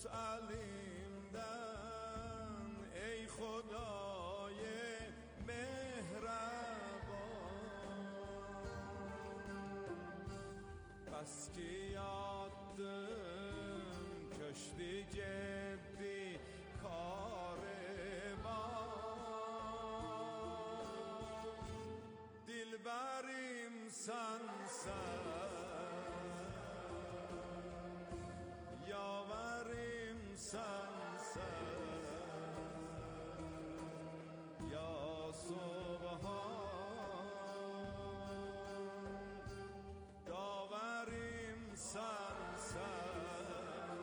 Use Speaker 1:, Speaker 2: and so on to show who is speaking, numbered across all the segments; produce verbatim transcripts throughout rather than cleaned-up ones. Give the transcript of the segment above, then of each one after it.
Speaker 1: tut elimden ey Xudای mehraban. Bas ki yattım köşkü gitti kariban. Dilberim sensen, yaverim sensen, ya Subhan. Daverim sensen,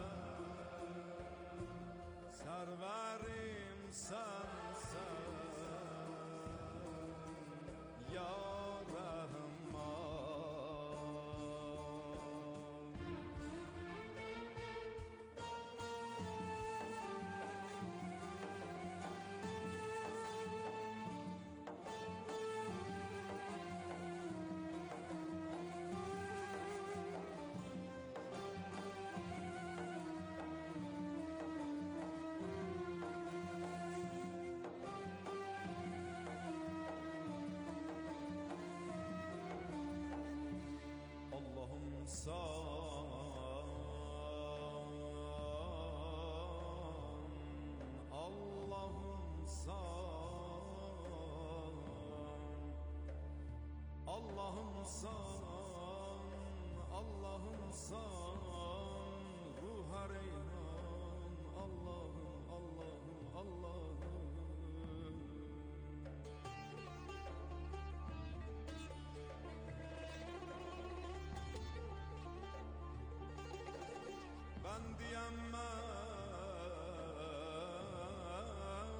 Speaker 1: serverim sensen, ya Rahman. Allah'ım san, Allah'ım san, Allah'ım san, Allah'ım san, ruha reyhan, Allah'ım, Allah'ım, Allah'ım. Ben diyemem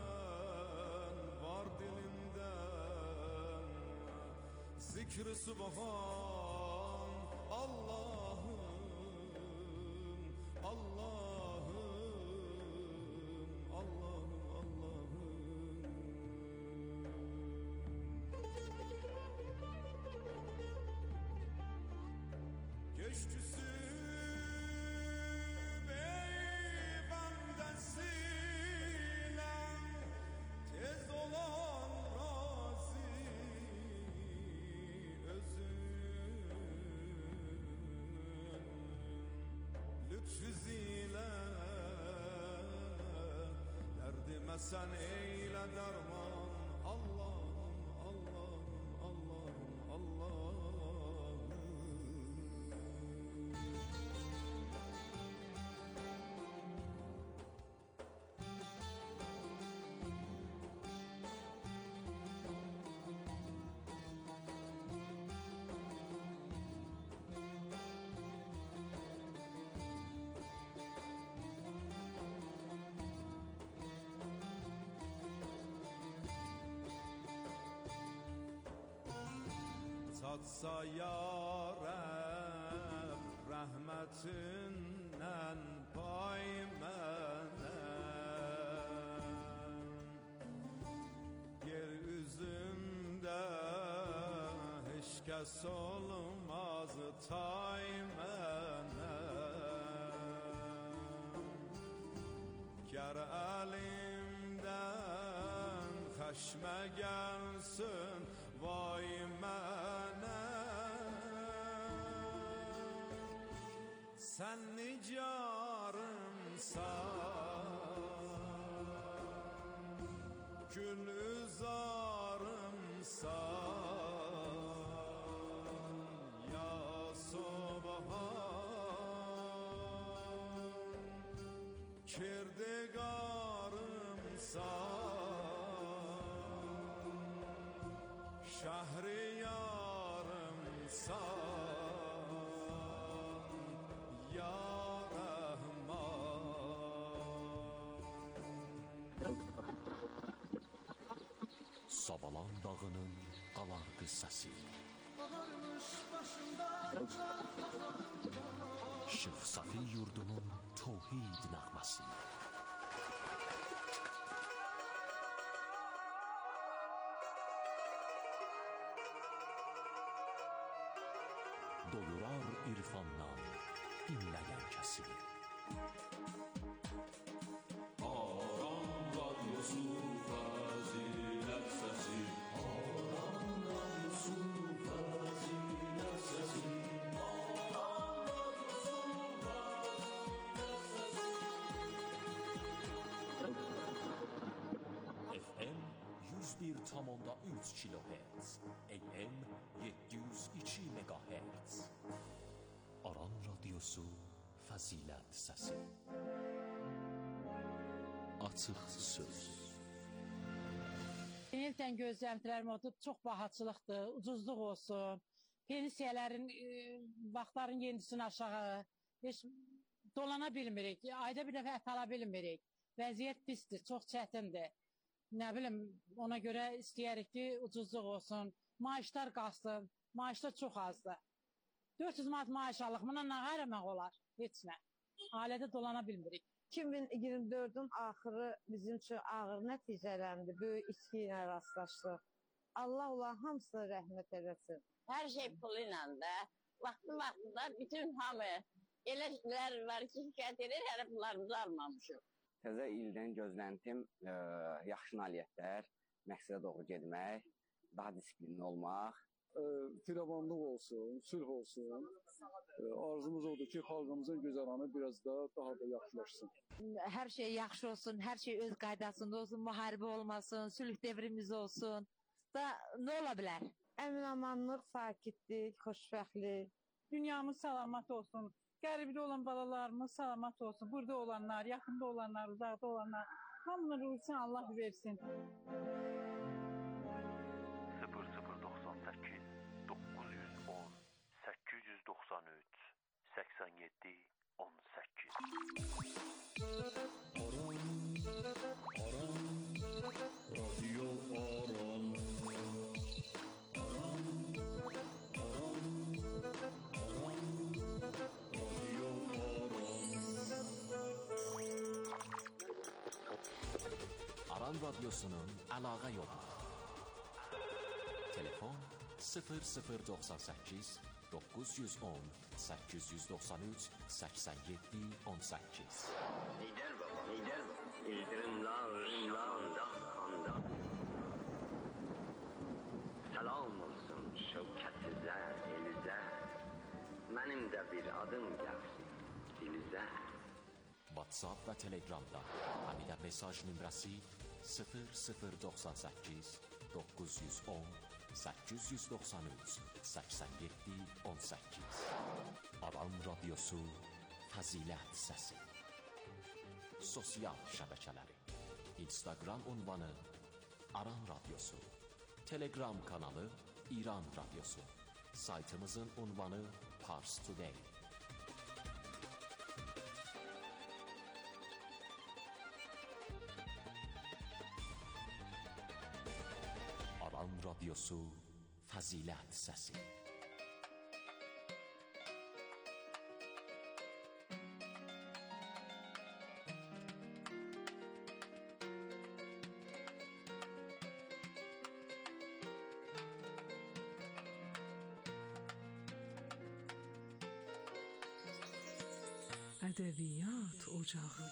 Speaker 1: var dilimden zikr-i subhan, Allah'ım, Allah'ım, Allah'ım, Allah'ım. Geçtüsü tez olan razi özün lütfüziyle derdime sen eyle derman, Allah'ım, Allah'ım, Allah'ım, Allah'ım. Tatsa yarem rahmetinden pay menem, yer üzümde hiç kes olmaz tay menem. Ger elimden xəşmə gelsin vay mənem, sen nicarımsan, gülüzarımsan, ya Subhan. Kirdigarımsan, şehriyarımsan, ya Rahman.
Speaker 2: Savalan dağının qalar qıssası,
Speaker 3: Ağarmış başımda
Speaker 2: Şeyx Safi yurdunun tevhid nəğməsi. Doyurar irfandan dinləyən kəsi. Aran radyosu fazilet sesi. Aran radyosu fazilet sesi. Aran radyosu fazilet sesi. F M yüz bir tam onda üç kilohertz, A M yedi yüz iki megahertz. Aran radyosu fazilet sesi. Açıq söz.
Speaker 4: Yenildən gözləntilərim odur, çox bahaçılıqdır, ucuzluq olsun, pensiyələrin, e, vaxtların yenisin aşağı, heç dolana bilmirik, ayda bir dəfə ət ala bilmirik, vəziyyət pisdir, çox çətindir. Nə bilim, ona görə istəyərik ki, ucuzluq olsun, maaşlar qalsın, maaşlar çox azdır. dörd yüz manat maaş alıq, buna nə qayramaq olar? Heç nə. Ailədə dolana bilmirik.
Speaker 5: iki min iyirmi dördün axırı bizim üçün ağır nəticələndi. Böyük içki ilə rastlaşdıq. Allah olan hamısına rəhmət eləsin.
Speaker 6: Hər şey pulu ilə də. Vaxtı vaxtında bütün hamı elə şeylər var ki, şikayət edir, hələ pullarımızı almamışıq.
Speaker 7: Təzə ildən gözləntim ə, yaxşı nailiyyətlər, məqsədə doğru getmək, daha disiplinli olmaq.
Speaker 8: Firavanlıq olsun, sülh olsun. Arzumuz odur ki, xalqımızın güzəranı biraz da daha da yaxşılaşsın.
Speaker 9: Hər şey yaxşı olsun, hər şey öz qaydasında olsun, müharibə olmasın, sülh devrimiz olsun. Da nə ola bilər?
Speaker 5: Əmin-amanlıq, sakitlik, xoşbəxtlik.
Speaker 4: Dünyamız salamat olsun, qəribdə olan balalarımız salamat olsun, burada olanlar, yaxında olanlar, uzaqda olanlar, hamının ruhusunu Allah versin.
Speaker 10: sıfır sıfır doxsan səkkiz doqquz yüz on səkkiz yüz doxsan üç səksən yeddi on səkkiz.
Speaker 2: Aran, Aran, radyo Aran. Aran, Aran, Aran, radyo Aran. Aran radyosunun əlaqə yolu. Telefon sıfır sıfır doxsan səkkiz doqquz yüz on səkkiz yüz doxsan üç səksən yeddi on səkkiz.
Speaker 11: Lider baba, lider baba. İldirimla, ırımla, anda, anda. Selam olsun şevkətizə, elizə. Mənim də bir adım gəlsin dilizə.
Speaker 2: WhatsApp və Telegramda həmidə mesaj nömrəsi sıfır sıfır doxsan səkkiz doqquz yüz on səkkiz yüz doxsan üç səksən yeddi on səkkiz. Aran radyosu Fəzilət səsi. Sosial şəbəkələri. Instagram ünvanı Aran radyosu. Telegram kanalı İran radyosu. Saytımızın ünvanı Pars Today. Aran radyosu Fəzilət səsi.
Speaker 12: Ədəbiyyat ocağı.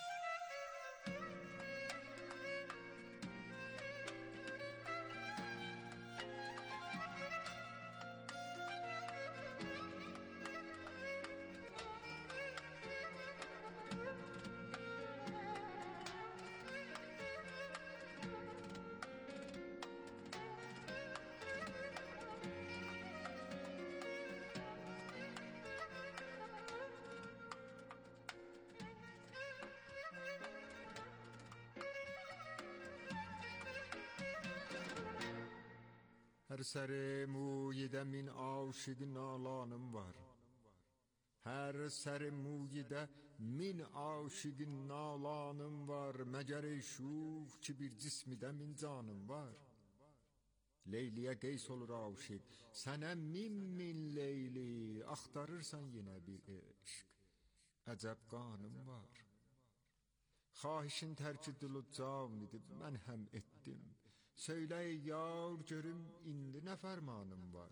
Speaker 13: Her sere muyide min aşık nalanım var. Her sere muyide min aşık nalanım var. Meger şuh ki bir cismide min canım var. Leyliye qeys olur aşık, sənə min min leyli, axtarırsan yenə bir eşq, əcəb qanım var. Xahişin tərki dilu can idi, mən həm etdim. Söylə yar görüm, indi nə fərmanım var.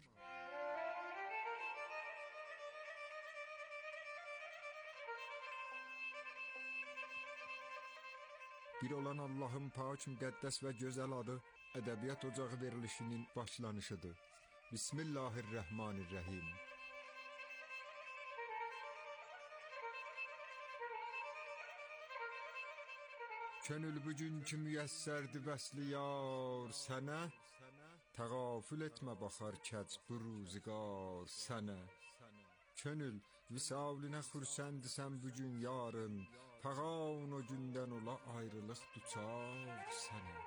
Speaker 13: bir olan Allahın pak, müqəddəs və gözəl adı Ədəbiyyat Ocağı verilişinin başlanışıdır. Bismillahirrahmanirrahim. Könül bugünkü müyəssərdi vəsli yar sənə, təğafül etmə baxar kəc bu ruzigar sənə. Könül visalinə xürsəndisən bugün yarın, fəqan o gündən ola ayrılıq duçar sənə.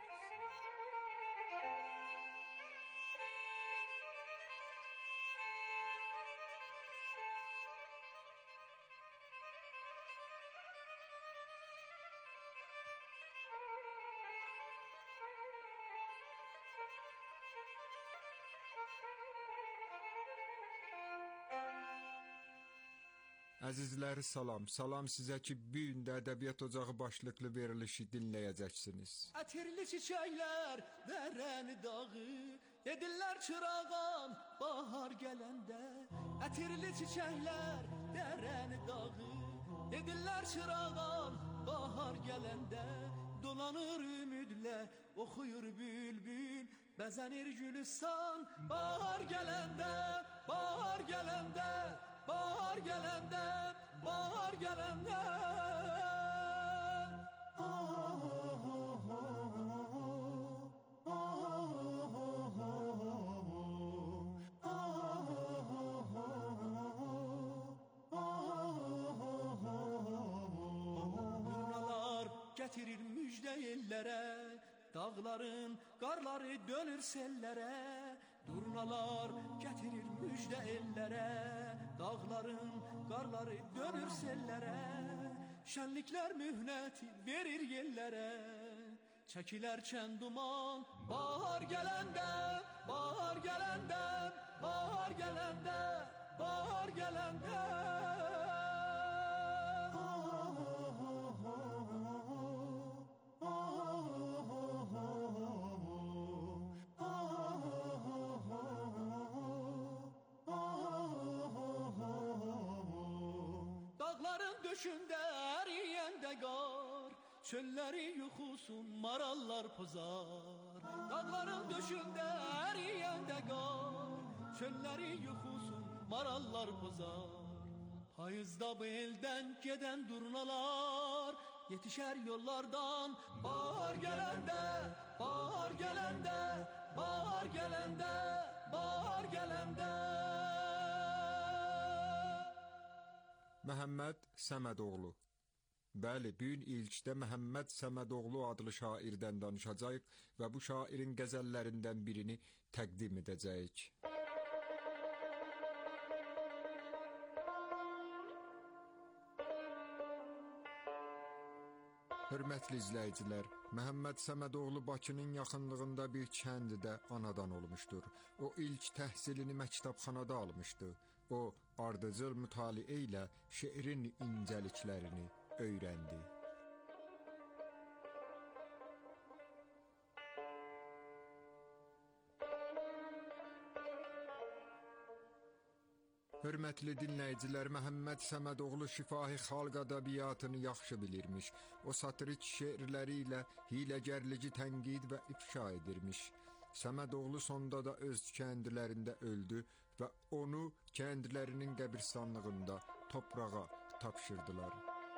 Speaker 13: Əzizləri salam, salam sizə ki, bu gün də Ədəbiyyat Ocağı başlıqlı verilişi dinləyəcəksiniz.
Speaker 3: Ətirli çiçəklər, dərəni dağı, edirlər çırağan, bahar gələndə. Ətirli çiçəklər, dərəni dağı, edirlər çırağan, bahar gələndə. Dolanır ümidlə, oxuyur bülbül, bəzənir gülistan, bahar gələndə, bahar gələndə. Bahar gələndə, bahar gələndə. Durnalar gətirir müjdə ellərə, dağların qarları dönür sellərə. Durnalar gətirir müjdə ellərə, dağların qarları dönür sellərə. Şənliklər mühnəti verir yellərə, çəkilərkən duman. Bahar gələndə, bahar gələndə, bahar gələndə, bahar gələndə. Döşündə əriyəndə qar, çölləri yuxusun marallar pozar. Dağların döşündə əriyəndə qar, çölləri yuxusun marallar pozar. Payızda bu eldən gedən durnalar, yetişər yollardan. Bahar gələndə, bahar gələndə, bahar gələndə, bahar gələndə.
Speaker 13: Məhəmməd Səmədoğlu. Bəli, bu gün ilkdə Məhəmməd Səmədoğlu adlı şairdən danışacağıq və bu şairin qəzəllərindən birini təqdim edəcəyik. Hörmətli izləyicilər, Məhəmməd Səmədoğlu Bakının yaxınlığında bir kənddə anadan olmuşdur. O ilk təhsilini məktəbxanada almışdı. O, ardıcıl mütaliə ilə şeirin incəliklərini öyrəndi. Hörmətli dinləyicilər, Məhəmməd Səmədoğlu şifahi xalq ədəbiyyatını yaxşı bilirmiş. O satirik şeirləri ilə hiləgərlici tənqid və ifşa edirmiş. Səmədoğlu sonda da öz kəndlərində öldü və onu kəndlərinin qəbirstanlığında toprağa tapşırdılar.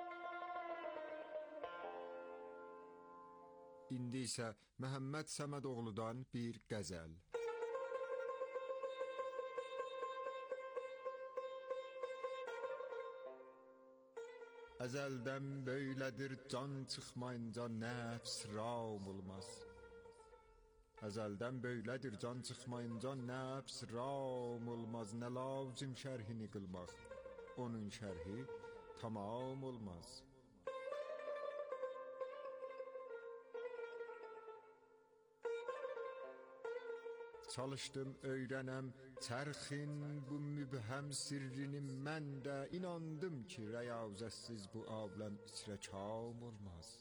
Speaker 13: İndi isə Məhəmməd Səmədoğludan bir qəzəl. Əzəldən böylədir can çıxmayınca nəfs ram olmaz. Əzəldən böylədir can çıxmayınca nəfs ram olmaz. Nə lazım şərhini qılmaq, onun şərhi tamam olmaz. Çalışdım öyrənəm çərxin bu mübhəm sirrini, mən də inandım ki, rəyazətsiz bu aləm içrə kam olmaz.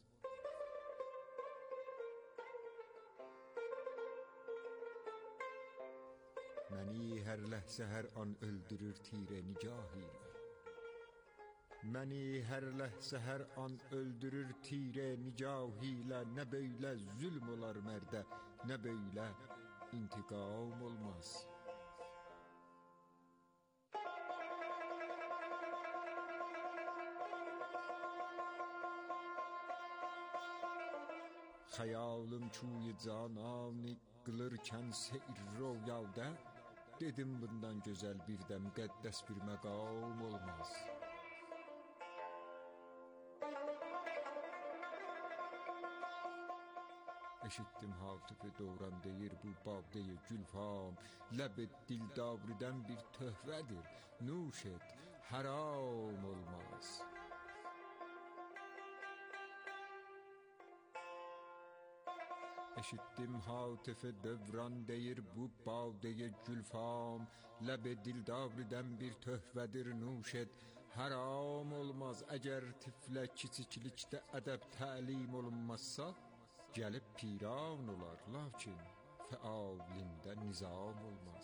Speaker 13: Məni hər ləhzə hər an öldürür tirə nigah ilə. Məni hər ləhzə, hər an öldürür tirə nigahilə. Nə böylə zülm olar mərdə, nə böylə intiqam olmaz. Xəyalım çuy cananı qılırkən seyr royada. Dedim bundan gözəl bir də müqəddəs bir məqam olmaz. Eşittim Hatifi doğran deyir bu babdeyi gülfam. Ləb et dildavridən bir töhvədir, nuş et, haram olmaz. Eşittim Hatifi dövran deyir bu babdeyi gülfam. Ləb et dildavridən bir töhvədir, nuş et, haram olmaz. Əgər tiflə kiçiklikdə ədəb təlim olunmazsa, gəlib piran olar, lakin fəalində nizam olmaz.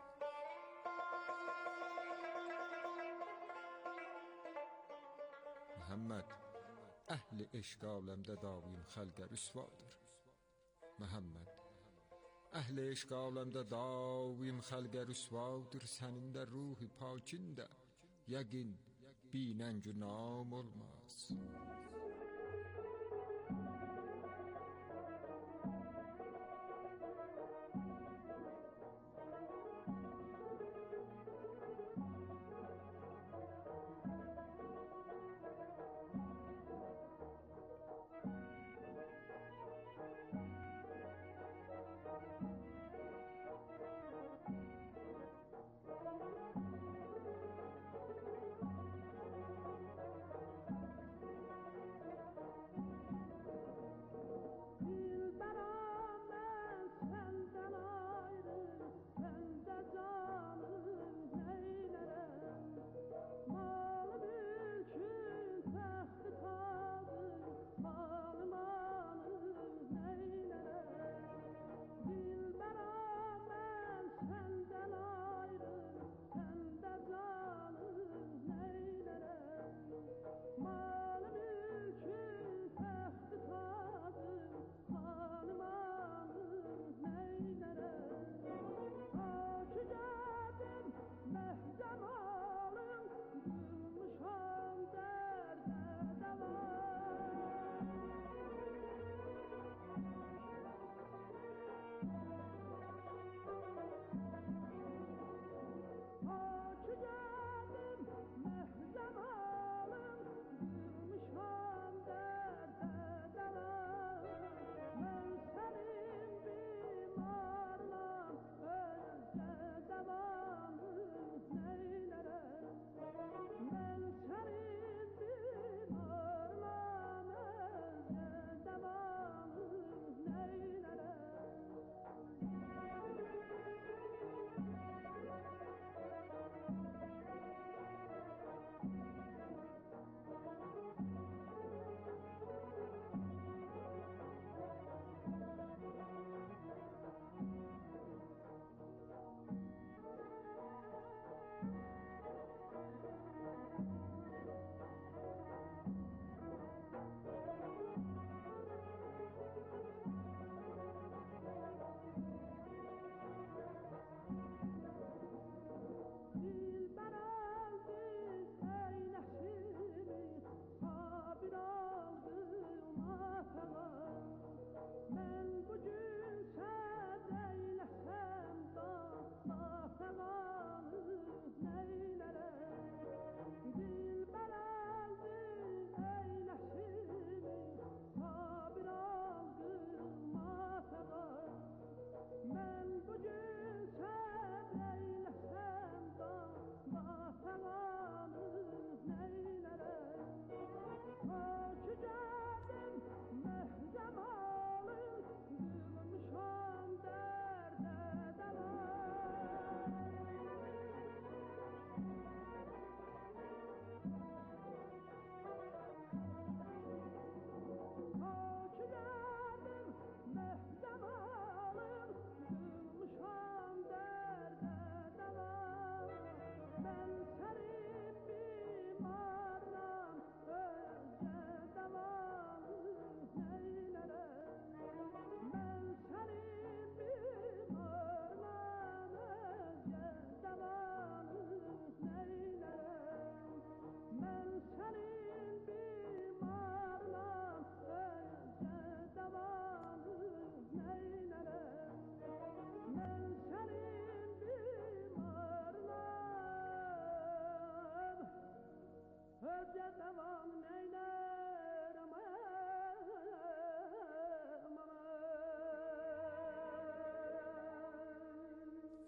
Speaker 13: Məhəmməd, əhli eşq aləmdə davim xəlqə rüsvadır. Məhəmməd, əhli eşq aləmdə davim xəlqə rüsvadır. Sənin də ruhi pakində yəqin binən günam olmaz.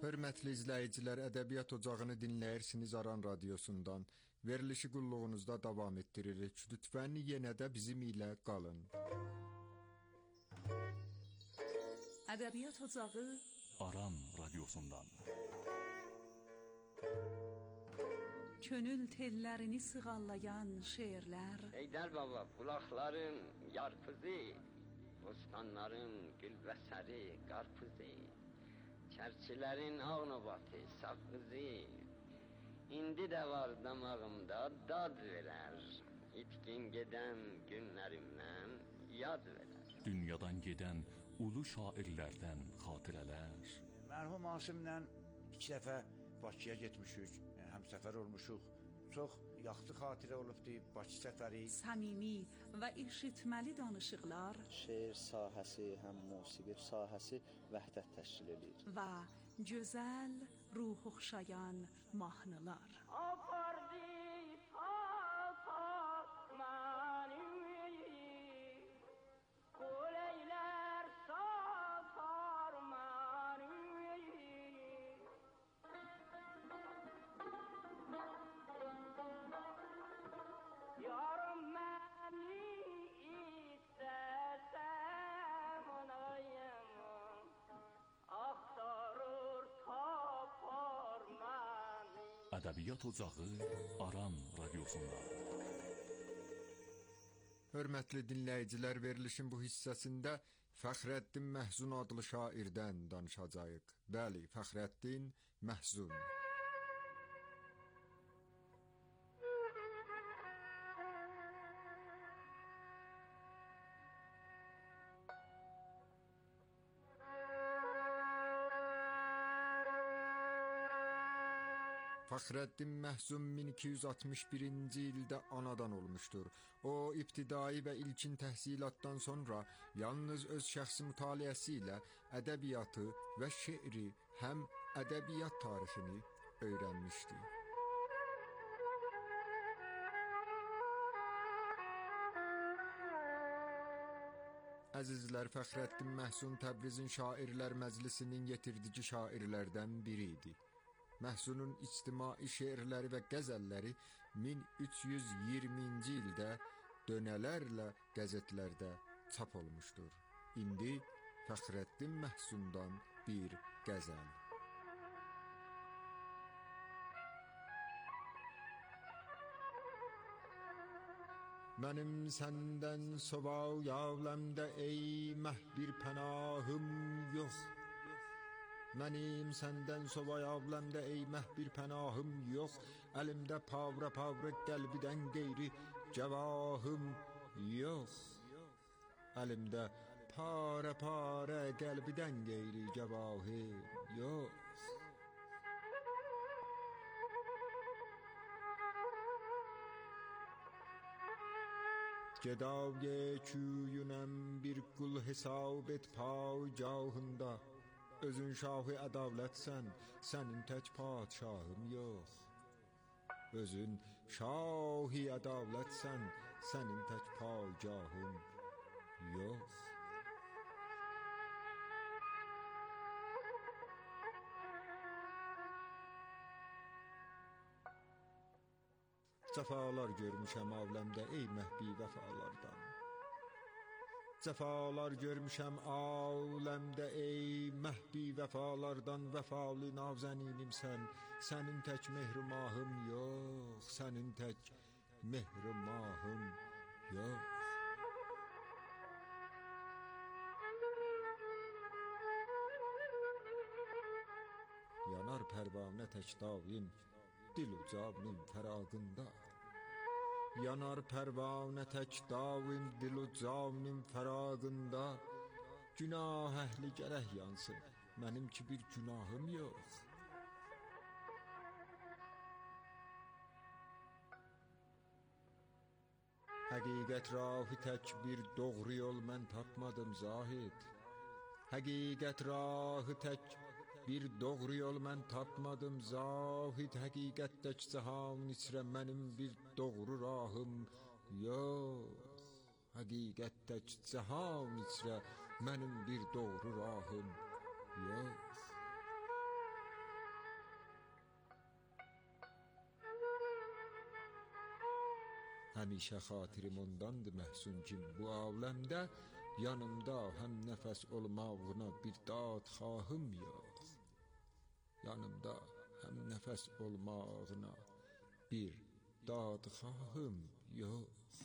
Speaker 13: Hörmətli izləyicilər, Ədəbiyyat Ocağını dinləyirsiniz Aran Radiosundan. Verilişi qulluğunuzda davam etdiririk. Lütfən yenə də bizim ilə qalın.
Speaker 12: Ədəbiyyat Ocağı
Speaker 2: Aran Radiosundan.
Speaker 12: Könül tellərini sığallayan şeirlər.
Speaker 11: Heydər baba, bulaqların yarpızı, bostanların gülbəsəri, qarpızı, çərçilərin ağnabatı, saqqızı, indi də var damağımda dad verər, itkin gedən günlərimdən yad verər.
Speaker 2: Dünyadan gedən ulu şairlərdən xatirələr.
Speaker 14: Mərhum Asimlə iki dəfə Bakıya getmişik, həmsəfər olmuşuq. Çox yaxşı xatirə olubdu Bakı səfəri.
Speaker 12: Səmimi və eşitməli danışıqlar.
Speaker 15: Şeir sahəsi, həm musiqi sahəsi vəhdət təşkil edir.
Speaker 12: Və gözəl, ruh oxşayan mahnılar.
Speaker 16: Apardı sağ məni, qoleylər satar məni. Yarım məni istəsəm onayım, axtarır tapar məni.
Speaker 2: Ədəbiyyat Ocağı Aran Radiosunda.
Speaker 13: Hörmətli dinləyicilər, verilişin bu hissəsində Fəxrəddin Məhzun adlı şairdən danışacağıq. Bəli, Fəxrəddin Məhzun. Fəxrəddin Məhzun min iki yüz altmış birinci ildə anadan olmuşdur. O, ibtidai və ilkin təhsilatdan sonra yalnız öz şəxsi mütaliəsi ilə ədəbiyyatı və şeiri, həm ədəbiyyat tarixini öyrənmişdi. Əzizlər, Fəxrəddin Məhzun Təbrizin Şairlər Məclisinin yetirdici şairlərdən biri idi. Məhzunun ictimai şeirləri və qəzəlləri min üç yüz iyirminci ildə dönələrlə qəzetlərdə çap olmuşdur. İndi Fəxrəddin Məhzundan bir qəzəl. Mənim səndən sovaq yavləmdə ey məh bir pənahım yox. Mənim səndən sovaq yavləmdə ey məh bir pənahım yox. Əlimdə pavra pavra qəlbidən qeyri cəvahım yox. Əlimdə para para qəlbidən qeyri cəvahım yox. Gedavye küyünəm bir qul hesab et paycahında. Özün şahı ədavlətsən, sənin tək padşahım yox. Özün şahı ədavlətsən, sənin tək padşahım yox. Cəfalar görmüşəm avləmdə ey məhbi vəfalardan. Cəfalar görmüşəm aləmdə ey məhbi vəfalardan. Vəfalı navzəninimsən, sənin tək mehrimahım yox. Sənin tək mehrimahım yox. Yanar pərvanə tək davin dil ucabının fərağında. Yanar pərvanə tək davin dil ucabının fərağında. Günah əhli gərək yansın, mənim ki bir günahım yox. Həqiqət rahı tək bir doğru yol mən tapmadım zahid. Həqiqət rahı tək bir doğru yol mən tapmadım zahid. Həqiqətdək cahan içrə mənim bir doğru rahım yox. Həqiqətdək cahan içrə mənim bir doğru rahım yox. Həmişə xatirim ondandır məhzun ki, bu aləmdə yanımda həm nəfəs olmağına bir dad xahım yox. Yanımda həm nəfəs olmağına bir dad xahım yox.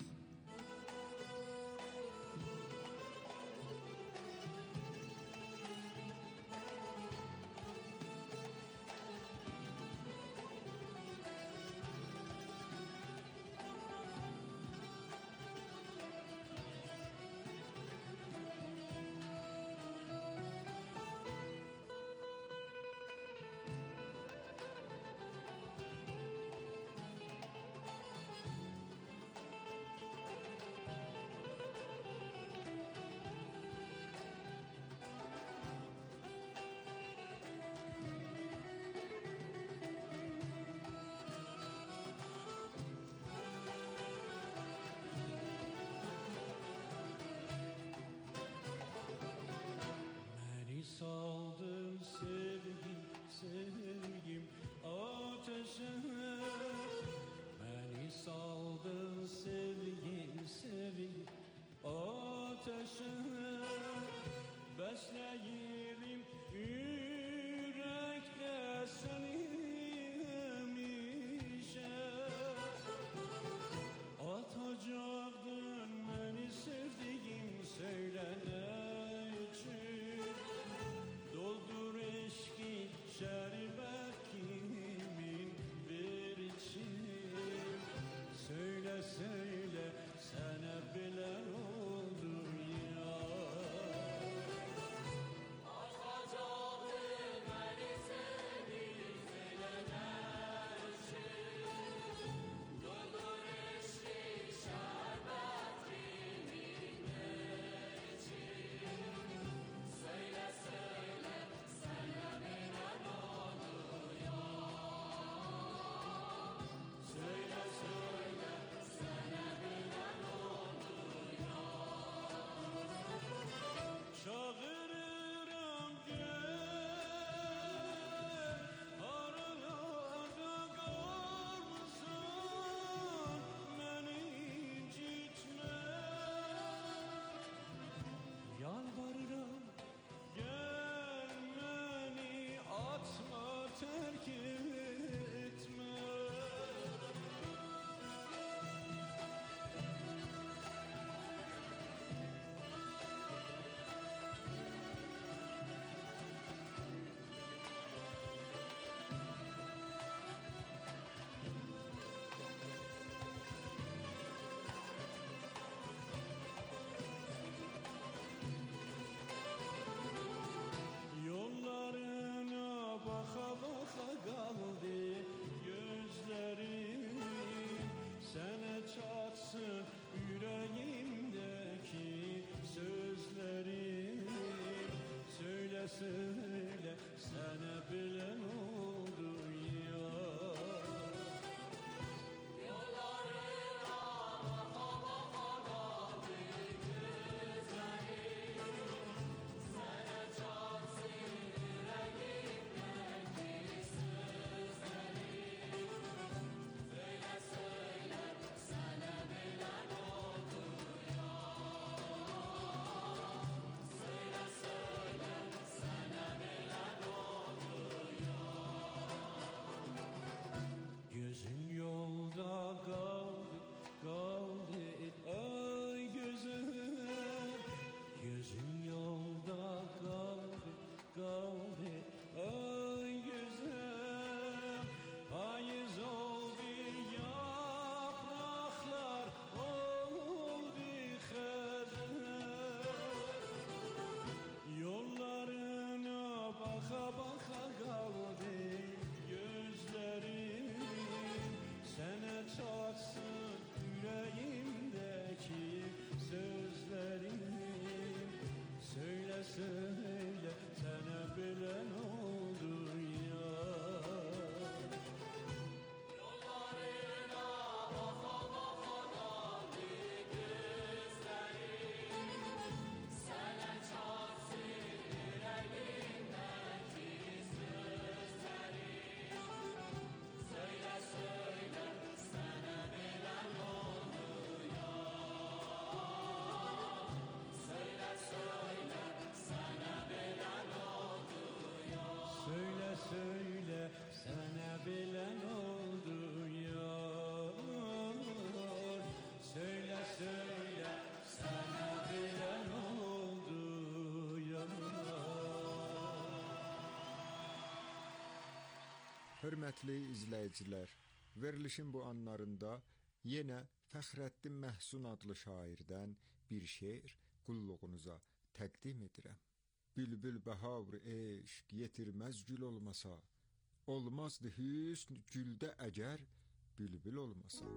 Speaker 13: Hörmətli izləyicilər, verilişin bu anlarında yenə Fəxrəddin Məhsun adlı şairdən bir şeir qulluğunuza təqdim edirəm. Bülbül bəhar eşq yetirməz gül olmasa, olmazdı hüsn güldə əgər bülbül olmasa.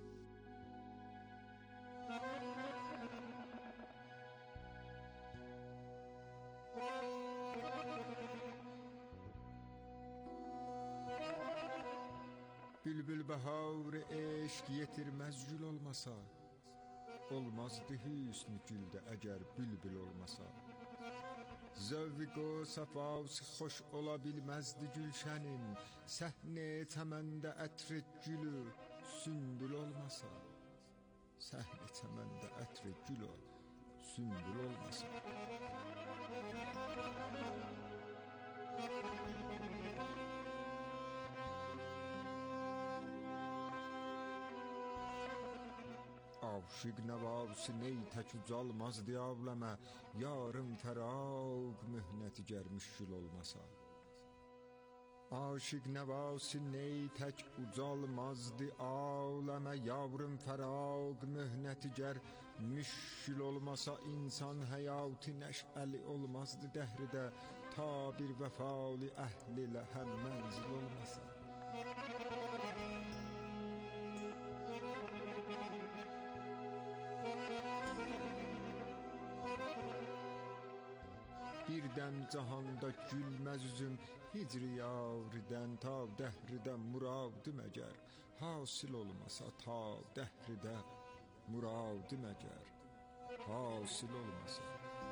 Speaker 13: Bülbül bəhar eşq yetirməz gül olmasa, olmazdı hüsn güldə əgər bülbül olmasa. Zövq o səfası xoş ola bilməzdi gülşənin, səhni çəməndə ətri gülü sümbül olmasa. Səhni çəməndə ətri gülü sümbül olmasa. Aşık nəvası ney tək ucalmazdı avləmə, yarım fəraq mühnəti gərmişgül olmasa. Aşık nəvası ney tək ucalmazdı avləmə, yarım fəraq mühnəti gərmişgül olmasa. İnsan həyatı nəşəli olmazdı dəhridə, ta bir vəfalı əhli ilə həm mənzil olmasa. Birdən cahanda gülməz üzüm hicri yavridən, ta dəhridə muradım əgər hasil olmasa. Ta dəhridə muradım əgər hasil olmasa.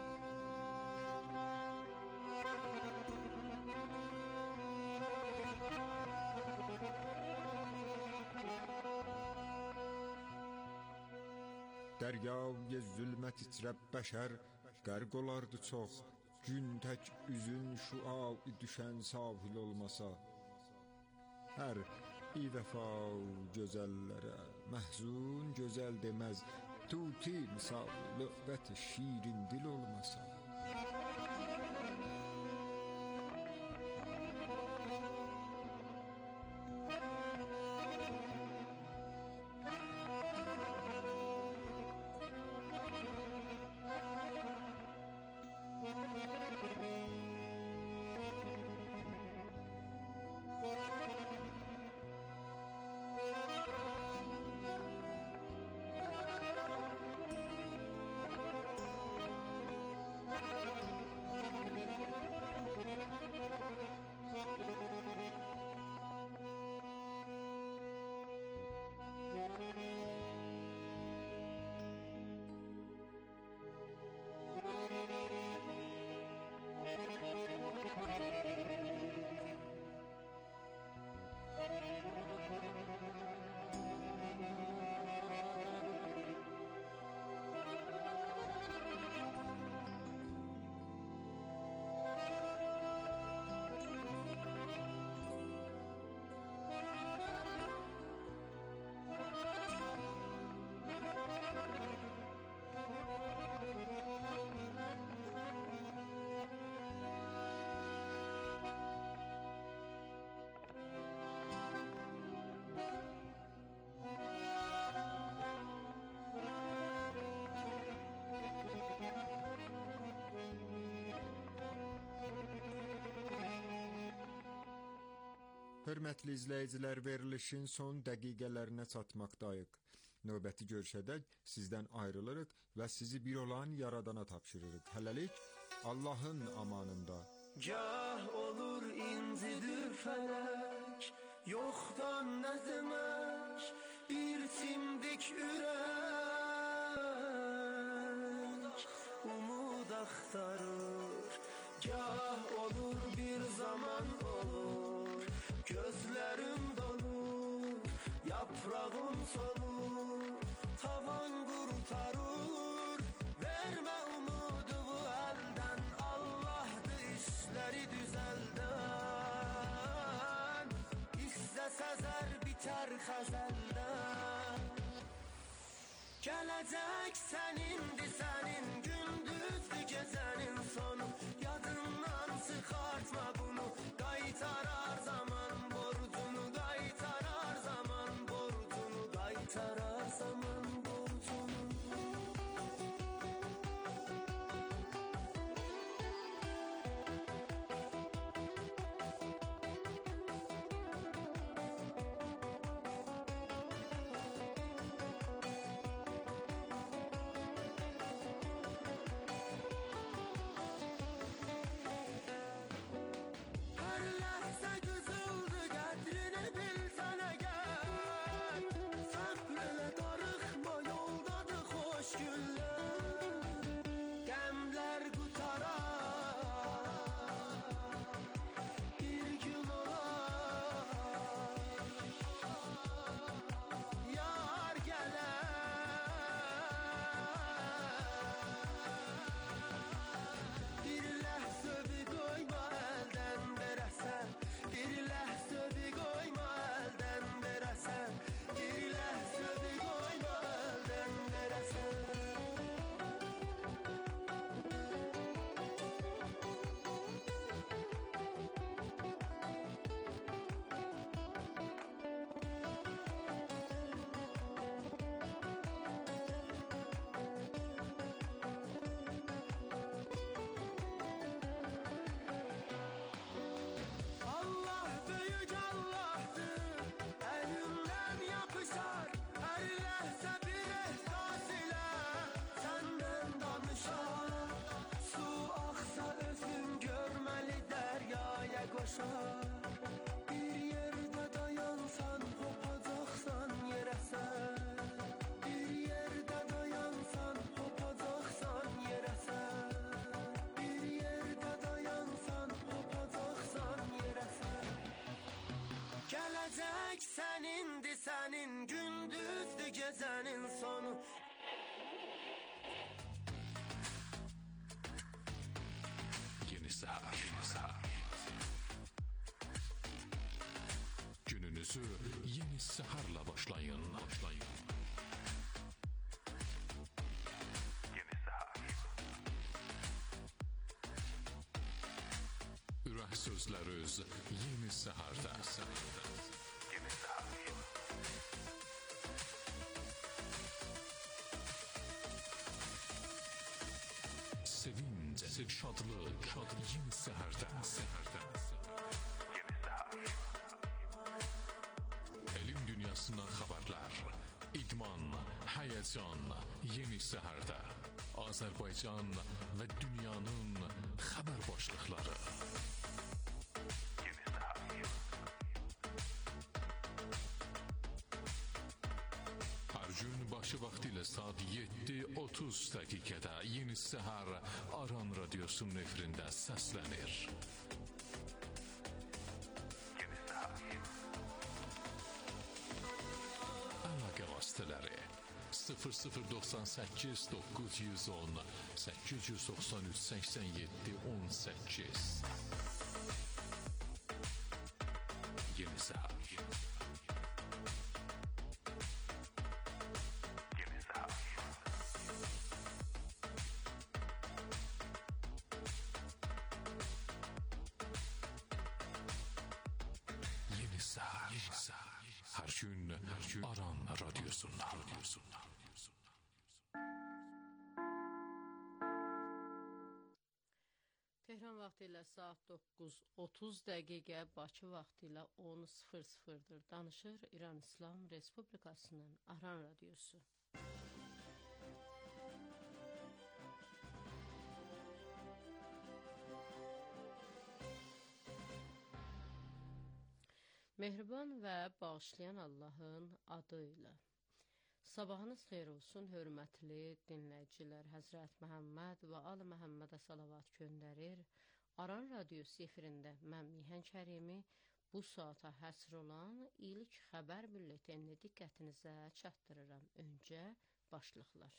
Speaker 13: Dəryaya zülmət içrə bəşər qərq olardı çox, gün tək üzün şüa düşən sahil olmasa. Hər i vəfa gözəllərə məhzun gözəl deməz, tuti misal löğbət şirin dil olmasa. Hörmətli izləyicilər, verilişin son dəqiqələrinə çatmaqdayıq. Növbəti görüşədək sizdən ayrılırıq və sizi bir olan Yaradana tapşırırıq. Hələlik Allahın amanında.
Speaker 3: Gah olur incidir fələk, yoxdan nə demək, bir simdik ürək, umud axtarır. Gah olur bir zaman olur, gözlərim dolur, yaprağım solur, tavan qurtarır. Vermə umudu bu əldən, Allahdır işləri düzəldən. İstə səzər bitər xəzəldən. Gələcək sənindir sənin, gündüzdür gecənin sonu. Yadından çıxartma bunu, qaytarar zaman borcu. başa bir yerde dayansan kopacaksan yere sen bir yerde dayansan kopacaksan yere sen bir yerde dayansan kopacaksan yere sen gelecek senindi senin gündüzdü gecenin sonu
Speaker 2: Yeni Sahar. Gününüzü Yeni Sahar'la başlayın. başlayın. Yeni Sahar. Ürək sözləriniz Yeni Sahar'da. Yeni Sahar. Sevinç, şadlıq, Yeni Sahar'da. Yeni Sahar. Elm dünyasından xəbərlər, idman, həyəcan, Yeni Sahar'da. Azərbaycan və dünyanın xəbər başlıqları. Yeni Sahar. Hər gün başı vaxtilə saat yeddi otuz dəqiqədə Yeni Səhər Aran Radyosu'nun efirində səslənir. Yeni Səhər. Əlaqə vasitələri sıfır sıfır doxsan səkkiz doqquz yüz on səkkiz yüz doxsan üç səksən yeddi on səkkiz. Yeni Səhər. Hər gün Aran Radyosu'ndan.
Speaker 17: Tehran vaxtı ilə saat doqquz otuz dəqiqə, Bakı vaxtı ilə on sıfır sıfırdır. Danışır İran İslam Respublikasının Aran Radyosu. Mehriban və bağışlayan Allahın adı ilə. Sabahınız xeyir olsun, hörmətli dinləyicilər. Həzrət Məhəmməd və Ali Məhəmmədə salavat göndərir. Aran Radyosu efirində mən Mihən Kərimi bu saata həsr olan ilk xəbər bülletenini diqqətinizə çatdırıram. Öncə başlıqlar.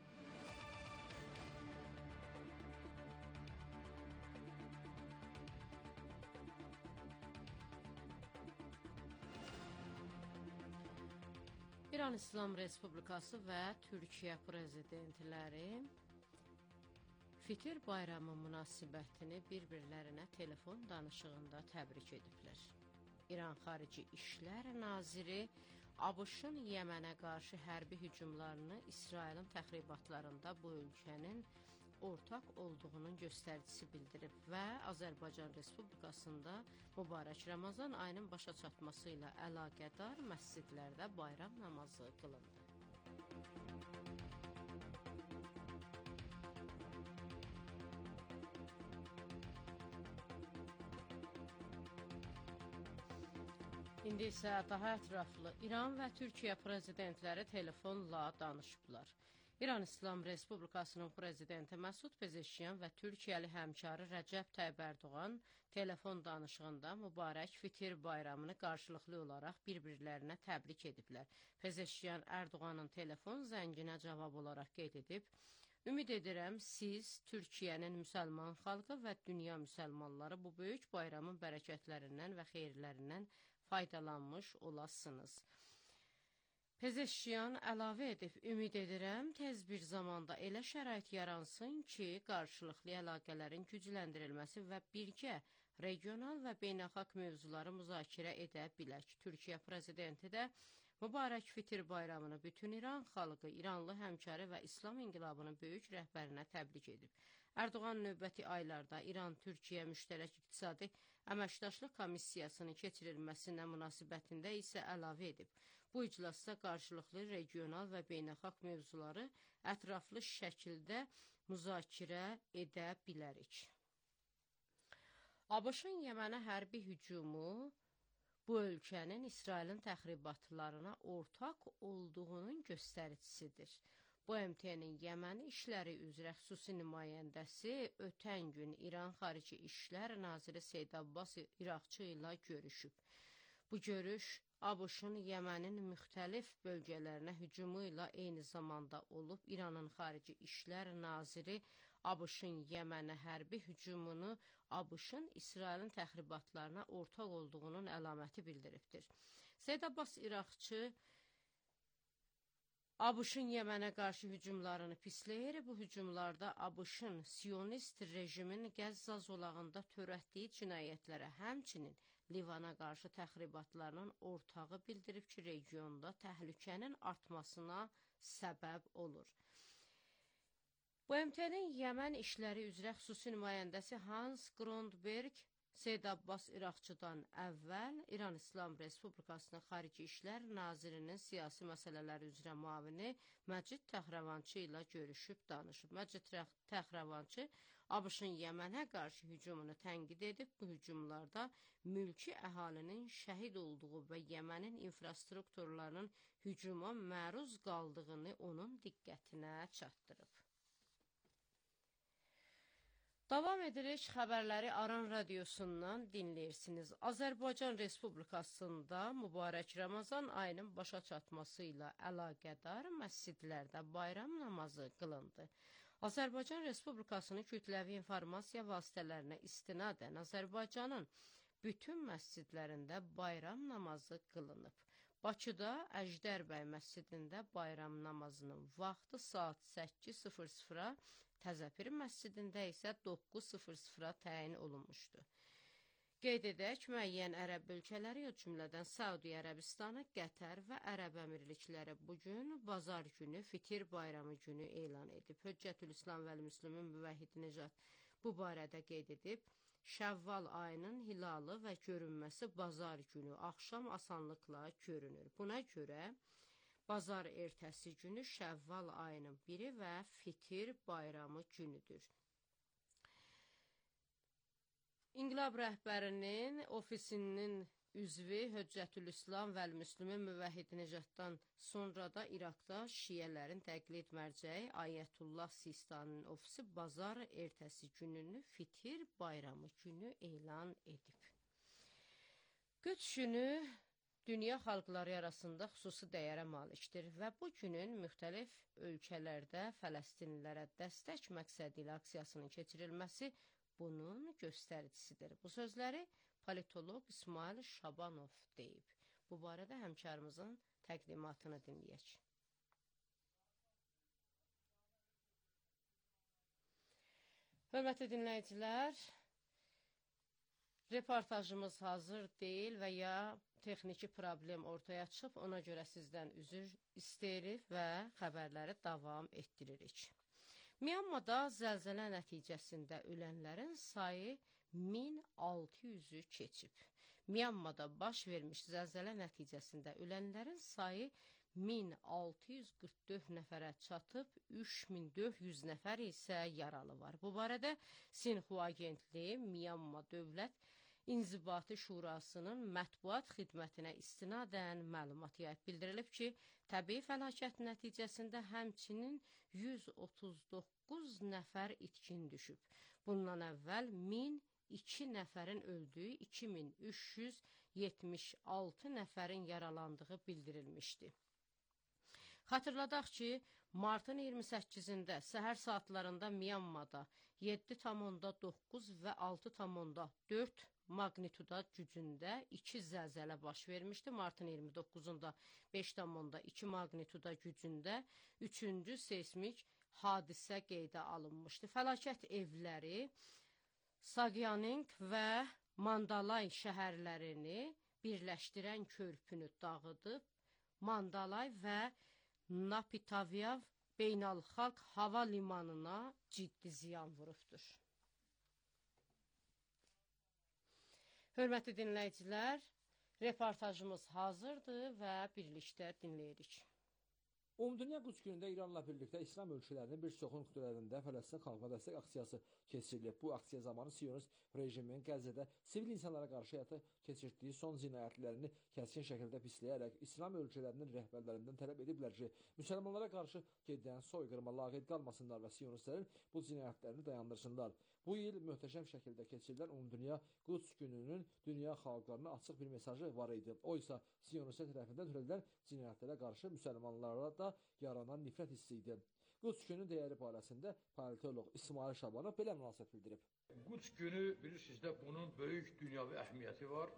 Speaker 17: İran İslam Respublikası və Türkiyə prezidentləri Fitir bayramı münasibətini bir-birlərinə telefon danışığında təbrik ediblər. İran Xarici İşlər Naziri ABŞ-ın Yəmənə qarşı hərbi hücumlarını İsrailin təxribatlarında bu ölkənin ortaq olduğunun göstəricisi bildirib və Azərbaycan Respublikasında mübarək Ramazan ayının başa çatması ilə əlaqədar məscidlərdə bayram namazı qılındı. İndi isə daha ətraflı İran və Türkiyə prezidentləri telefonla danışıblar. İran İslam Respublikasının prezidenti Məsud Pezeşkiyan və Türkiyəli həmkarı Rəcəb Tayyib Ərdoğan telefon danışığında mübarək Fitir bayramını qarşılıqlı olaraq bir-birlərinə təbrik ediblər. Pezeşkiyan Ərdoğanın telefon zənginə cavab olaraq qeyd edib, ümid edirəm siz Türkiyənin müsəlman xalqı və dünya müsəlmanları bu böyük bayramın bərəkətlərindən və xeyirlərindən faydalanmış olasınız. Pezeşkiyan əlavə edib, ümid edirəm tez bir zamanda elə şərait yaransın ki, qarşılıqlı əlaqələrin gücləndirilməsi və birgə regional və beynəlxalq mövzuları müzakirə edə bilək. Türkiyə prezidenti də mübarək Fitir bayramını bütün İran xalqı, İranlı həmkarı və İslam inqilabının böyük rəhbərinə təbrik edib. Ərdoğan növbəti aylarda İran-Türkiyə müştərək iqtisadi əməkdaşlıq komissiyasının keçirilməsinə münasibətində isə əlavə edib. Bu iclasda qarşılıqlı regional və beynəlxalq mövzuları ətraflı şəkildə müzakirə edə bilərik. ABŞ-ın Yəmənə hərbi hücumu bu ölkənin İsrailin təxribatlarına ortaq olduğunun göstəricisidir. Bu M T N-in Yəməni işləri üzrə xüsusi nümayəndəsi ötən gün İran Xarici İşlər Naziri Seyid Abbas İraqçı ilə görüşüb. Bu görüş ABŞ-ın Yəmənin müxtəlif bölgələrinə hücumu ilə eyni zamanda olub. İranın Xarici İşlər Naziri ABŞ-ın Yəmənə hərbi hücumunu ABŞ-ın İsrailin təxribatlarına ortaq olduğunun əlaməti bildiribdir. Seyid Abbas İraqçı ABŞ-ın Yəmənə qarşı hücumlarını pisləyir. Bu hücumlarda ABŞ-ın Siyonist rejimin Qəzza zolağında törətdiyi cinayətlərə, həmçinin Livana qarşı təxribatlarının ortağı bildirib ki, regionda təhlükənin artmasına səbəb olur. Bu M T N-in Yəmən işləri üzrə xüsusi nümayəndəsi Hans Grundberg, Seyid Abbas İraqçıdan əvvəl İran İslam Respublikasının Xarici İşlər Nazirinin siyasi məsələlər üzrə müavini Məcid Təxrəvançı ilə görüşüb danışıb. Məcid Təxrəvançı ABŞ-ın Yəmənə qarşı hücumunu tənqid edib. Bu hücumlarda mülki əhalinin şəhid olduğu və Yəmənin infrastrukturlarının hücuma məruz qaldığını onun diqqətinə çatdırıb. Davam edirik, xəbərləri Aran radiosundan dinləyirsiniz. Azərbaycan Respublikasında mübarək Ramazan ayının başa çatması ilə əlaqədar məscidlərdə bayram namazı qılındı. Azərbaycan Respublikasının kütləvi informasiya vasitələrinə istinadən Azərbaycanın bütün məscidlərində bayram namazı qılınıb. Bakıda Əjdərbəy məscidində bayram namazının vaxtı saat səkkiz sıfır sıfıra, Təzəpir məscidində isə doqquz sıfır sıfıra təyin olunmuşdu. Qeyd edək, müəyyən ərəb ölkələri, o cümlədən Səudiyyə Ərəbistanı, Qətər və Ərəb Əmirlikləri bugün bazar günü Fitir bayramı günü elan edib. Höccətülislam vəl-Müslümin Müvəhhid Necat bu barədə qeyd edib, Şəvval ayının hilalı və görünməsi bazar günü axşam asanlıqla görünür. Buna görə bazar ertəsi günü Şəvval ayının biri və Fitir bayramı günüdür. İnqilab rəhbərinin ofisinin üzvü Höccətülislam vəl-Müslümin Müvəhhid Necatdan sonra da İraqda şiyələrin təqlid mərcəyi Ayətullah Sistaninin ofisi bazar ertəsi gününü Fitir bayramı günü elan edib. Qüds günü dünya xalqları arasında xüsusi dəyərə malikdir və bu günün müxtəlif ölkələrdə Fələstinlilərə dəstək məqsədi ilə aksiyasının keçirilməsi bunun göstəricisidir. Bu sözləri politoloq İsmail Şabanov deyib. Bu barədə həmkarımızın təqdimatını dinləyək. Hörmətli dinləyicilər, reportajımız hazır deyil və ya texniki problem ortaya çıxıb, ona görə sizdən üzr istəyirik və xəbərləri davam etdiririk. Myanmada zəlzələ nəticəsində ölənlərin sayı min altı yüzü keçib. Myanmada baş vermiş zəlzələ nəticəsində ölənlərin sayı min altı yüz qırx dörd nəfərə çatıb, üç min dörd yüz nəfər isə yaralı var. Bu barədə Sinxua agentliyi Myanma Dövlət İnzibati Şurasının mətbuat xidmətinə istinadən məlumat yayıb. Bildirilib ki, təbii fəlakət nəticəsində həmçinin yüz otuz doqquz nəfər itkin düşüb. Bundan əvvəl min iki nəfərin öldüyü, iki min üç yüz yetmiş altı nəfərin yaralandığı bildirilmişdi. Xatırladaq ki, martın iyirmi səkkizində səhər saatlarında Myanmada yeddi tam onda doqquz və altı tam onda dörd magnituda gücündə iki zəlzələ baş vermişdi. Martın iyirmi doqquzunda beş tam onda iki magnituda gücündə üçüncü seysmik hadisə qeydə alınmışdı. Fəlakət evləri Sagyaning və Mandalay şəhərlərini birləşdirən körpünü dağıdıb, Mandalay və Napitavyav beynəlxalq hava limanına ciddi ziyan vurubdur. Hörmətli dinləyicilər, reportajımız hazırdır və birlikdə dinləyirik.
Speaker 18: Ümumdünya Qüds günündə İranla birlikdə İslam ölkələrinin bir çoxu nöqtələrində Fələstin xalqına dəstək aksiyası keçirilib. Bu aksiya zamanı Siyonist rejimin Qəzzədə sivil insanlara qarşı həyata keçirdiyi son cinayətlərini kəskin şəkildə pisləyərək İslam ölkələrinin rəhbərlərindən tələb ediblər ki, müsəlmanlara qarşı gedən soyqırıma laqeyd qalmasınlar və Siyonistlərin bu cinayətlərini dayandırsınlar. Bu il möhtəşəm şəkildə keçirilən Ümumdünya Quds gününün dünya xalqlarına açıq bir mesajı var idi. O isə Siyonistlər tərəfindən törədilən cinayətlərə qarşı müsəlmanlara da yaranan nifrət hissi idi. Quds günü dəyəri barəsində politoloq İsmail Şabanov belə münasibət bildirib.
Speaker 19: Quds günü bilirsiniz də bunun böyük dünyavi əhəmiyyəti var.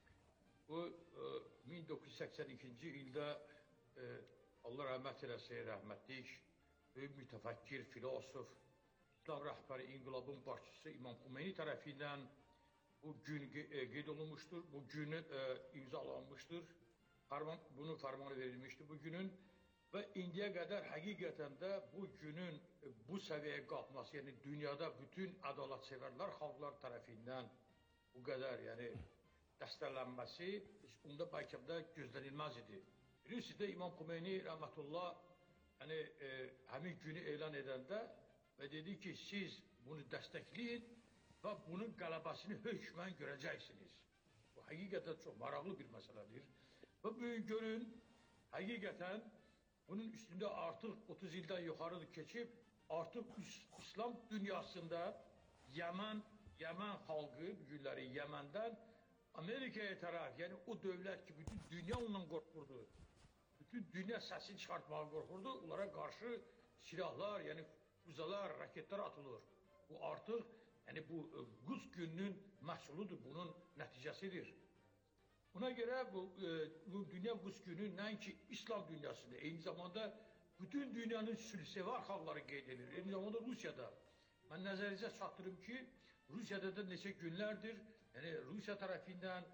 Speaker 19: Bu e, min doqquz yüz səksən ikinci ildə e, Allah rəhmət eləsin, rəhmətlik, böyük mütəfəkkir, filosof, İslam rəhbəri, inqilabın başçısı İmam Xomeyni tərəfindən bu gün e, qeyd olunmuşdur, bu günü e, imzalanmışdır, Farman, bunun fərmanı verilmişdir bu günün. Və indiyə qədər həqiqətən də bu günün bu səviyyəyə qalxması, yəni dünyada bütün ədalətsevərlər xalqlar tərəfindən bu qədər yəni dəstəklənməsi onda bəlkə də gözlənilməz idi. Bilirsiniz də İmam Xomeyni rəhmətullah yəni, e, həmin günü elan edəndə və dedi ki, siz bunu dəstəkləyin və bunun qələbəsini hökmən görəcəksiniz. Bu həqiqətən çox maraqlı bir məsələdir. Və bu görün, həqiqətən bunun üstündə artıq otuz ildən yuxarıdır keçib, artıq İslam dünyasında Yəmən, Yəmən xalqı bu günləri Yəməndən Amerikaya tərəf, yəni o dövlət ki, bütün dünya ondan qorxurdu, bütün dünya səsini çıxartmağa qorxurdu, onlara qarşı silahlar, yəni füzalar, raketlər atılır. Bu artıq, yəni bu Quds gününün məhsuludur, bunun nəticəsidir. Buna görə bu, e, bu Dünya Quds günü nəinki İslam dünyasında, eyni zamanda bütün dünyanın sülhsevər xalqları qeyd edilir, eyni zamanda Rusiyada. Mən nəzərinizə çatdırım ki, Rusiyada da neçə günlərdir, yəni Rusiya tərəfindən.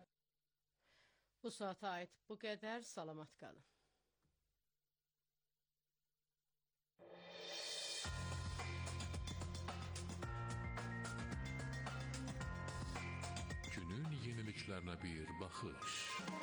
Speaker 17: Bu saata aid bu qədər, salamat qalın.
Speaker 2: Günün yeniliklerine bir bakış.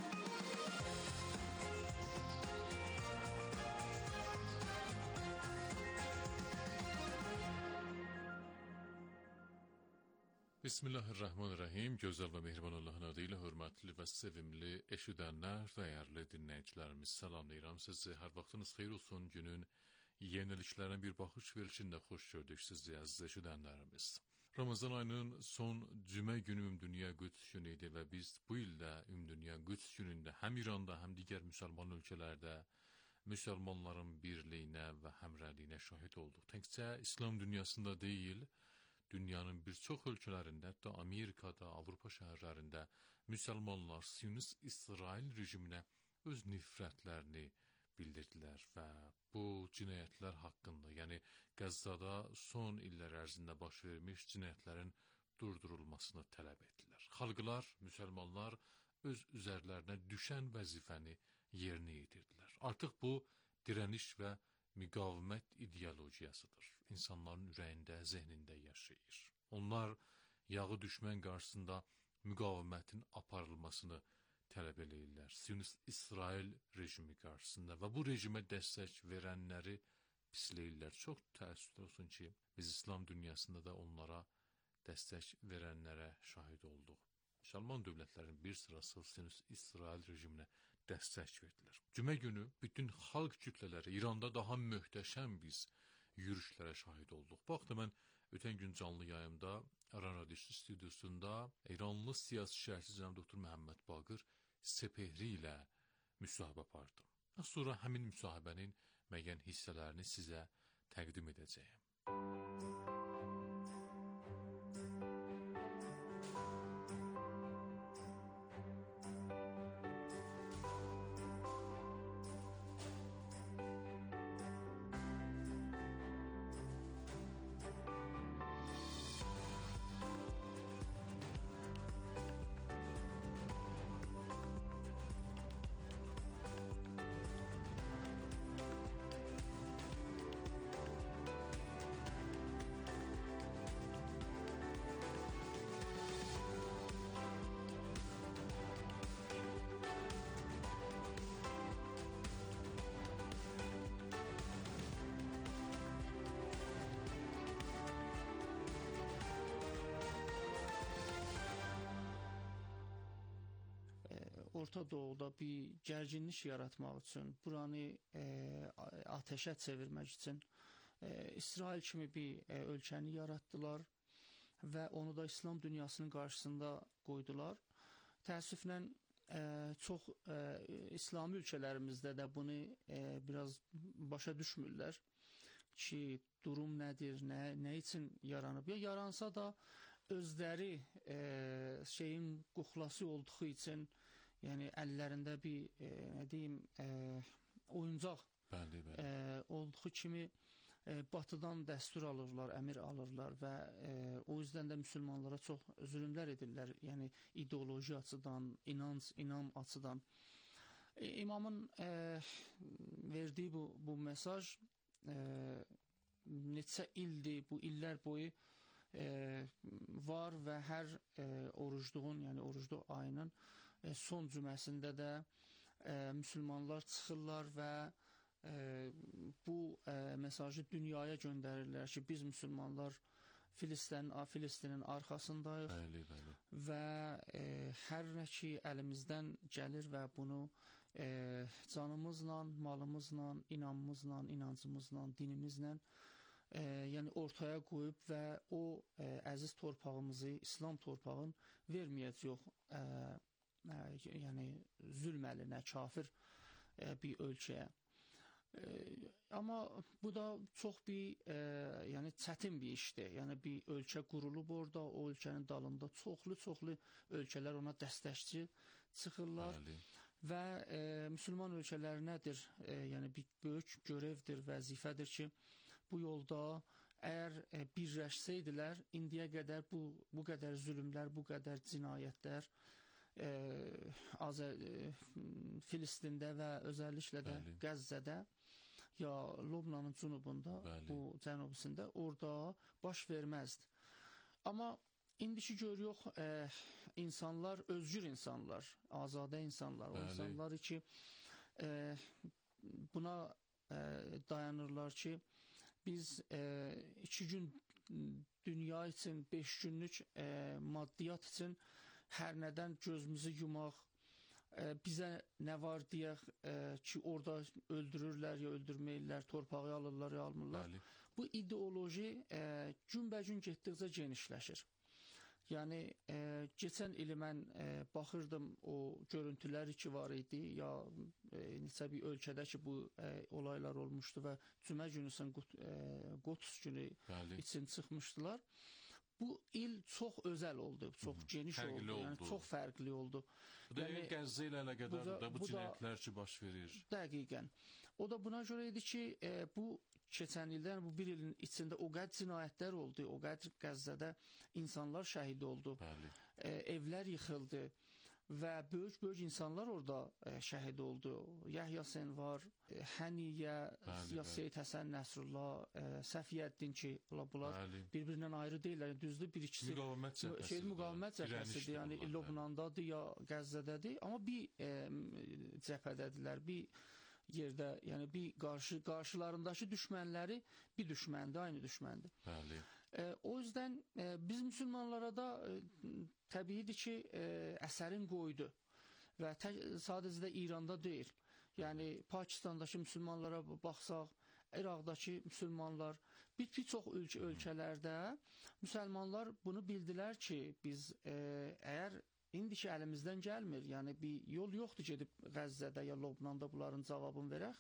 Speaker 2: Bismillahirrahmanirrahim. Gözəl və mehriban Allahın adıyla hörmətli və sevimli eşidənlər, dəyərli dinləyicilərimiz, salamlayıram sizi. Hər vaxtınız xeyir olsun. Günün yeniliklerine bir bakış verilişində xoş gördük sizi əziz eşidənlərimiz. Ramazan ayının son cümə günü Ümumdünya Quds günü idi və biz bu ildə Ümumdünya Quds günündə həm İranda, həm digər müsəlman ölkələrdə müsəlmanların birliyinə və həmrəyliyinə şahid olduq. Təkcə İslam dünyasında deyil, dünyanın bir çox ölkələrində, hətta Amerikada, Avropa şəhərlərində müsəlmanlar Siyonist İsrail rejiminə öz nifrətlərini bildirdilər və bu cinayətlər haqqında, yəni Qəzzada son illər ərzində baş vermiş cinayətlərin durdurulmasını tələb etdilər. Xalqlar, müsəlmanlar öz üzərlərinə düşən vəzifəni yerinə yetirdilər. Artıq bu dirəniş və müqavimət ideologiyasıdır. İnsanların ürəyində, zehnində yaşayır. Onlar yağı düşmən qarşısında müqavimətin aparılmasını tələb eləyirlər. Siyonist İsrail rejimi qarşısında və bu rejimə dəstək verənləri pisləyirlər. Çox təəssüf olsun ki, biz İslam dünyasında da onlara dəstək verənlərə şahid olduq. Müsəlman dövlətlərin bir sırası Siyonist İsrail rejiminə dəstək verdilər. Cümə günü bütün xalq kütlələri İranda daha möhtəşəm biz yürüşlərə şahid olduq. Bu vaxtda mən ötən gün canlı yayımda Aran Radiosu stüdyosunda İranlı siyasi şərhçi cənab doktor Məhəmməd Baqır Sepehri ilə müsahibə apardım. Sonra həmin müsahibənin müəyyən hissələrini sizə təqdim edəcəyəm.
Speaker 20: Orta Doğuda bir gərginlik yaratmaq üçün, buranı e, ateşə çevirmək üçün e, İsrail kimi bir e, ölkəni yaratdılar və onu da İslam dünyasının qarşısında qoydular. Təəssüflə e, çox e, İslami ölkələrimizdə də bunu e, biraz başa düşmürlər ki, durum nədir, nə, nə üçün yaranıb. Ya yaransa da özləri e, şeyin kuklası olduğu için, yəni əllərində bir e, nə deyim e, oyuncaq
Speaker 2: bəli, bəli.
Speaker 20: E, olduğu kimi e, batıdan dəstur alırlar, əmir alırlar və e, o yüzden də müsəlmanlara çox zulümlər edirlər. Yəni ideoloji açıdan, inanc, inam açıdan. E, imamın e, verdiği bu, bu mesaj e, neçə ildir, bu illər boyu E, var və hər e, orucluğun, yəni orucluq ayının e, son cüməsində də e, müsəlmanlar çıxırlar və e, bu e, mesajı dünyaya göndərirlər ki, biz müsəlmanlar Filistin, Filistinin arxasındayıq
Speaker 2: bəli, bəli.
Speaker 20: və e, hər nə ki əlimizdən gəlir və bunu e, canımızla, malımızla, inanmızla, inancımızla, dinimizlə E, yəni ortaya qoyub və o e, əziz torpağımızı, İslam torpağın verməyəcək e, e, yəni zülm əlinə, kafir e, bir ölkəyə. E, amma bu da çox bir e, yəni çətin bir işdir. Yəni bir ölkə qurulub orada, o ölkənin dalında çoxlu-çoxlu ölkələr ona dəstəkçi çıxırlar. Bəli. Və e, müsəlman ölkələri nədir? E, yəni bir böyük görevdir, vəzifədir ki, bu yolda əgər e, birləşsəydilər, indiyə qədər bu, bu qədər zülümlər, bu qədər cinayətlər e, Azər, e, Filistində və özəlliklə də Bəli. Qəzzədə ya Lubnanın cənubunda, Bəli. Bu cənubusunda orada baş verməzdi. Amma indiki görüyoruz e, insanlar, özgür insanlar, azadə insanlar, o insanlar ki e, buna e, dayanırlar ki, biz e, iki gün dünya için, beş günlük e, maddiyat için hər nədən gözümüzü yumaq, e, bizə nə var deyək e, ki, orada öldürürlər ya öldürməyirlər, torpağı alırlar ya almırlar. Bəli. Bu ideoloji e, gün-bə-gün getdikcə genişləşir. Yəni e, keçən ili mən e, baxırdım o görüntüləri ki var idi ya e, neçə bir ölkədə ki bu e, olaylar olmuşdu və cümə günü e, Qods günü Bəli. için çıxmışdılar. Bu il çox özəl oldu, çox Hı -hı. geniş fərqli oldu, yəni çox fərqli oldu.
Speaker 2: Bu da yəni, Qəzzə ilə əlaqədar da, da bu, bu cinayətlər ki baş verir.
Speaker 20: Dəqiqən. O da buna görə idi ki e, bu keçən ildən bu bir ilin içində o qədər cinayətlər oldu, o qədər Qəzzədə insanlar şəhid oldu, e, evlər yıxıldı və böyük-böyük insanlar orada e, şəhid oldu. Yahya Senvar, e, Həniyə, ya Seyid Həsən Nəsrullah, e, Səfiyyəddin ki, bunlar bir-birindən ayrı deyirlər. Düzdür, bir ikisi
Speaker 2: müqavimət cəbhəsidir.
Speaker 20: Şey, müqavimət cəbhəsidir, yəni Lübnandadır ya Qəzzədədir, amma bir e, cəbhədədirlər, bir yerdə, yəni bir qarşı qarşılarındakı düşmənləri bir düşməndi, aynı düşməndi.
Speaker 2: Bəli.
Speaker 20: E, o yüzden e, biz müsəlmanlara da e, təbiidir ki, e, əsərin qoydu və tə, sadəcə də İranda deyil. Yəni Pakistandakı müsəlmanlara baxsaq, İraqdakı müsəlmanlar, bir bir çox ölkə, ölkələrdə müsəlmanlar bunu bildilər ki, biz e, əgər İndiki əlimizdən gəlmir, yəni bir yol yoxdur gedib Qəzzədə ya Lübnanda bunların cavabını verək.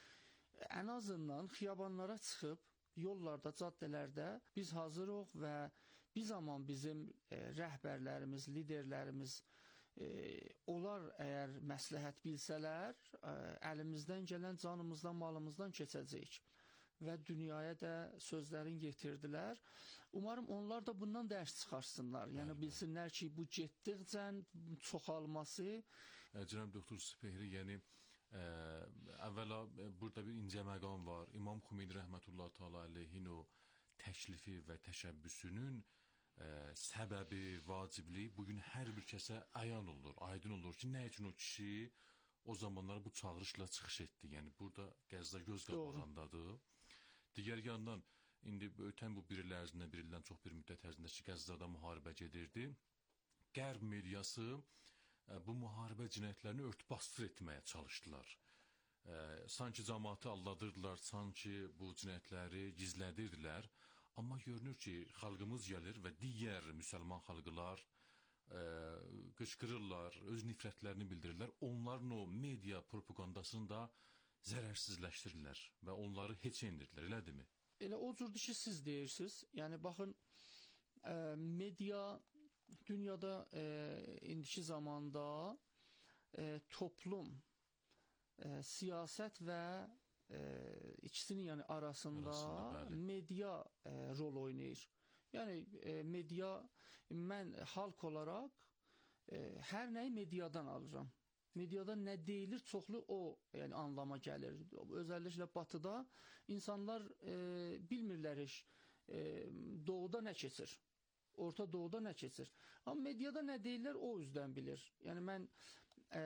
Speaker 20: Ən azından xiyabanlara çıxıb, yollarda, caddələrdə biz hazırıq və bir zaman bizim e, rəhbərlərimiz, liderlərimiz e, onlar əgər məsləhət bilsələr, e, əlimizdən gələn canımızdan, malımızdan keçəcəyik və dünyaya da sözlərin getirdilər. Umarım onlar da bundan dərs çıxarsınlar. Yəni bilsinlər ki, bu getdikcə çoxalması.
Speaker 2: Cənab Doktor Spehri, yəni ə, əvvəla burada bir incə məqam var. İmam Xümeyni rəhmətullah təala əleyhin o təklifi və təşəbbüsünün ə, səbəbi, vacibliyi bugün hər bir kəsə ayan olur, aydın olur ki, nə üçün o kişi o zamanlar bu çağırışla çıxış etdi. Yəni burada Qəzza göz qabağındadır. Digər yandan İndi ötən bu bir il ərzində, bir ildən çox bir müddət ərzində ki, Qəzzada müharibə gedirdi. Qərb mediası e, bu müharibə cinayətlərini örtbasdır etməyə çalışdılar. E, sanki cəmaatı aldadırdılar, sanki bu cinayətləri gizlədirdilər. Amma görünür ki, xalqımız gəlir və digər müsəlman xalqlar e, qışqırırlar, öz nifrətlərini bildirirlər. Onların o media propagandasını da zərərsizləşdirirlər və onları heç endirdilər, elədirmi?
Speaker 20: Elə o cürdə ki, siz deyirsiniz. Yəni, baxın, e, media dünyada e, indiki zamanda e, toplum, e, siyasət və e, ikisinin yəni arasında, arasında media e, rol oynayır. Yəni, e, media, mən halk olaraq e, hər nəyi mediadan alıram. Mediada nə deyilir, çoxlu o yəni, anlama gəlir. Özəlliklə batıda insanlar e, bilmirlər heç e, doğuda nə keçir, Orta Doğuda nə keçir. Amma mediada nə deyirlər, o üzdən bilir. Yəni mən e,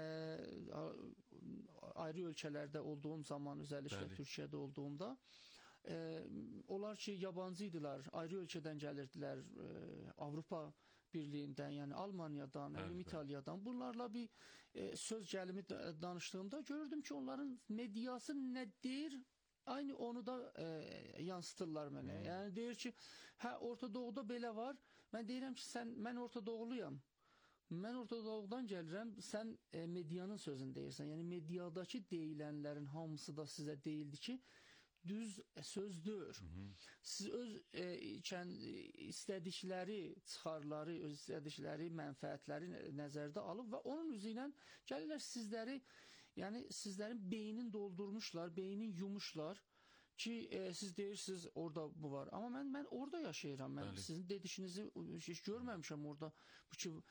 Speaker 20: ayrı ölkələrdə olduğum zaman, özəlliklə Bəli. Türkiyədə olduğumda, e, onlar ki, yabancı idilər, ayrı ölkədən gəlirdilər, e, Avropa Birliyindən, yəni Almaniyadan, Bəli, İtaliyadan. Bunlarla bir e, söz gəlimi danışdığımda görürdüm ki, onların mediası nə deyir, aynı onu da e, yansıtırlar mənə. Hmm. Yəni deyir ki, hə Orta Doğuda belə var. Mən deyirəm ki, sən mən Orta Doğuluyam. Mən Orta Doğudan gəlirəm, sən e, medianın sözünü deyirsən. Yəni mediadakı deyilənlərin hamısı da sizə deyildi ki, düz sözdür. Hı -hı. Siz öz e, kən, istədikləri çıxarları, öz istədikləri mənfəətləri nəzərdə alıb və onun üzü ilə gəlirlər sizləri, yəni sizlərin beynin doldurmuşlar, beynin yumuşlar ki, e, siz deyirsiniz orada bu var. Amma mən mən orada yaşayıram. Mən Bəli. Sizin dediyinizi heç görməmişəm orada. Bu ki